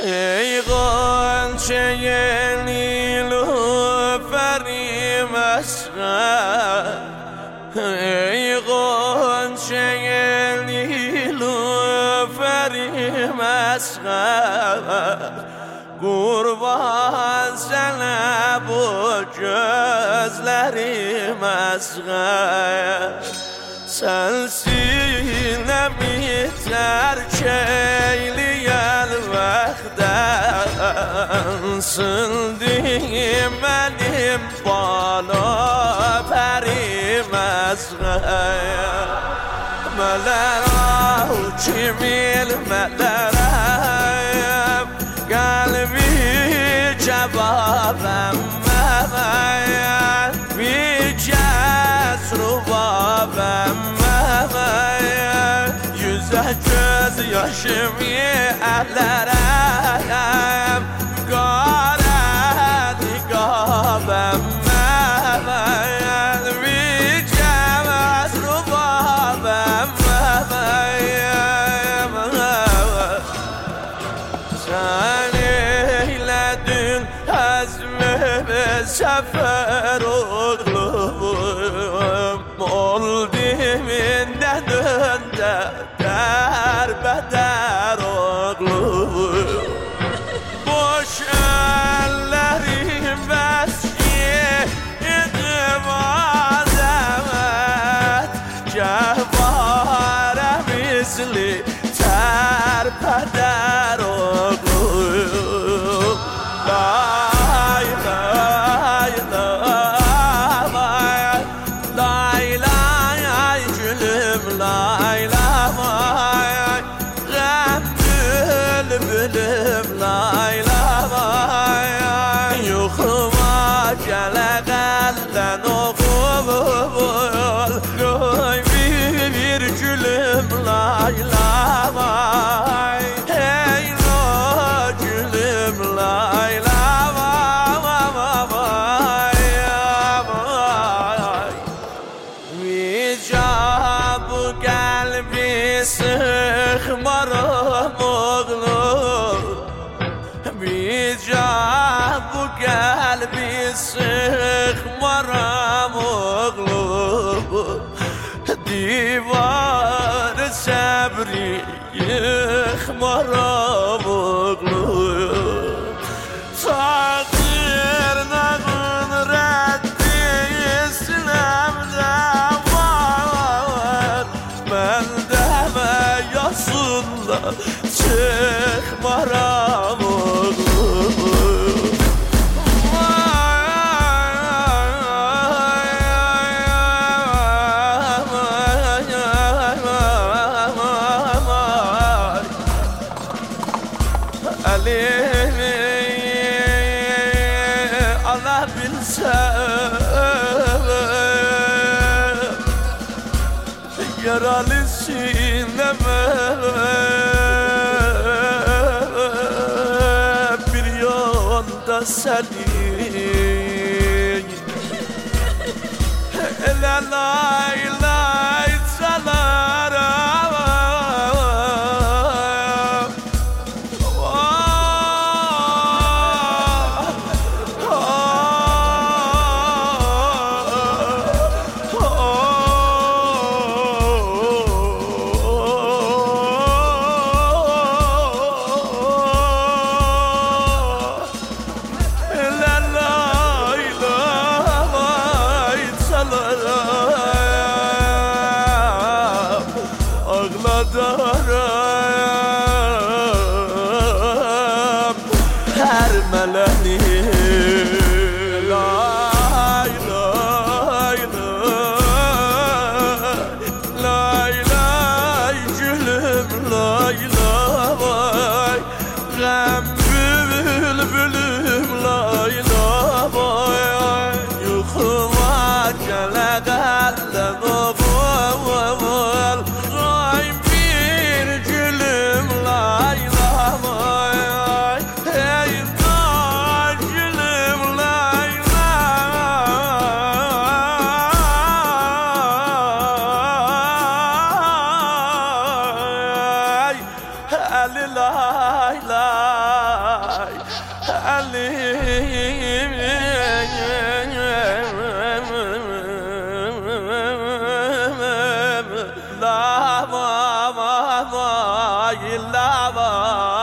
ای غنچه نیلوفری مسخر ای غنچه نیلوفری مسخر قربان sana bu gözlerim asgar sensinemi terk eyleyen vakten sildim benim bana perim asgar meler kimin melerem kalbi cevabem memeyen bir kez rubabem memeyen yüze göz yaşımı ellerem kare nikabem memeyen bir kez rubabem memeyen sen eyledin azmimi sefer oğlum ol diminden önde derbeder oğlum boş ellerim vesiydim azamet cevare misli terpeder oğlum lay lay lay lay lay gülüm lay lay gam bülbülüm lay lay yuxuma gələ qəldən oğul qoy bir gülüm lay lay hey lo gülüm lay lay bu kalbi sıxmaram oğlum bu kalbi sıxmaram oğlum divar səbri yıxmaram oğlum taqdir nağın rəddi İslam'da var məndə və yasınla çıxmaram oğlum Allah bilsem yaralı sineme bir yolda senin la lay lay salarım ağladarım her meleni lay lay lay lay lay gülüm lay lay gam bülbülüm lay lay yuxuma gələ qəldən oğul bir gülüm lay lay hey gülüm lay lay eli lay lay la